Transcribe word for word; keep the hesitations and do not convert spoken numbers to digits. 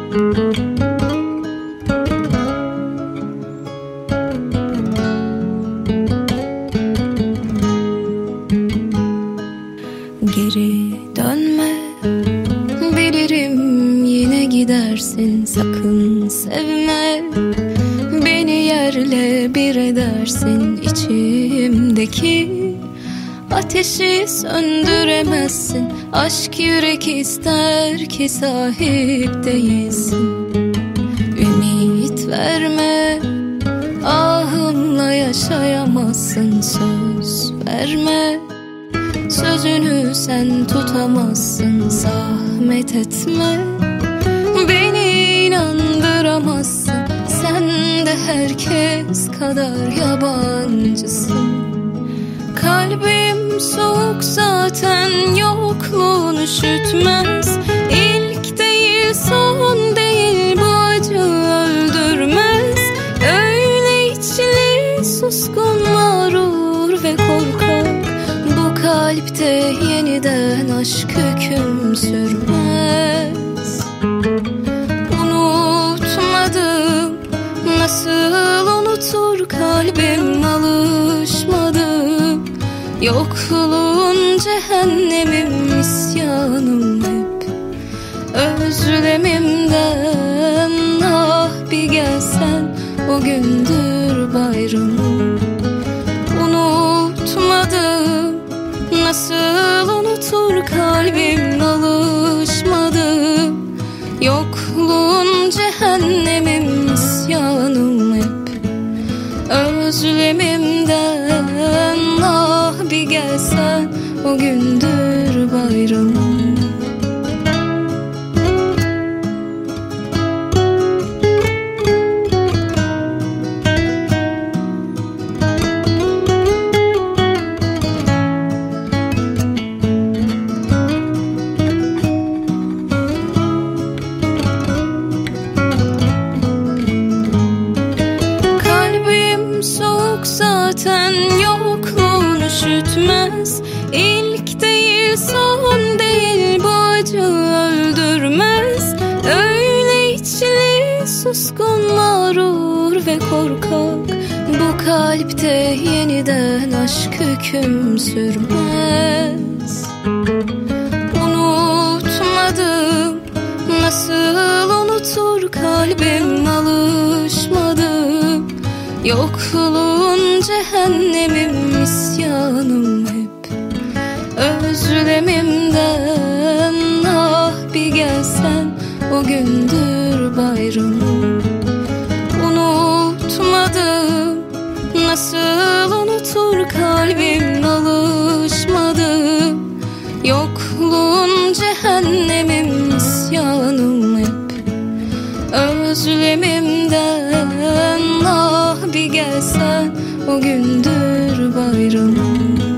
Geri dönme, bilirim yine gidersin, sakın sevme. Beni yerle bir edersin, içimdeki ateşi söndüremezsin. Aşk yürek ister ki sahip değilsin. Ümit verme, ahımla yaşayamazsın. Söz verme, sözünü sen tutamazsın. Zahmet etme, beni inandıramazsın. Sen de herkes kadar yabancısın. Kalbim soğuk zaten, yokluğun üşütmez. İlk değil son değil, bu acı öldürmez. Öyle içli, suskun, mağrur ve korkak. Bu kalpte yeniden aşk hüküm sürmez. Unutmadım, nasıl unutur kalbim, alışmadı. Yokluğun cehennemim, isyanım hep özlemimden. Ah bir gelsen, o gündür bayramım. Unutmadım, nasıl unutur kalbim, alışmadı. Yokluğun cehennemim, isyanım hep özlemimden. Ah bir gelsen, o gündür bayramım. Zaten yokluğun üşütmez. İlk değil son değil, bu acı öldürmez. Öyle içli, suskun, mağrur ve korkak. Bu kalpte yeniden aşk hüküm sürmez. Unutmadım, nasıl unutur kalbim, alışmadım. Yokluğun cehennemim, isyanım hep özlemimden. Ah bir gelsen, o gündür bayramım. Unutmadım, nasıl unutur kalbim, alışmadım. Yokluğun cehennemim, isyanım hep özlemimden. Ah bir gelsen, o gündür bayramım.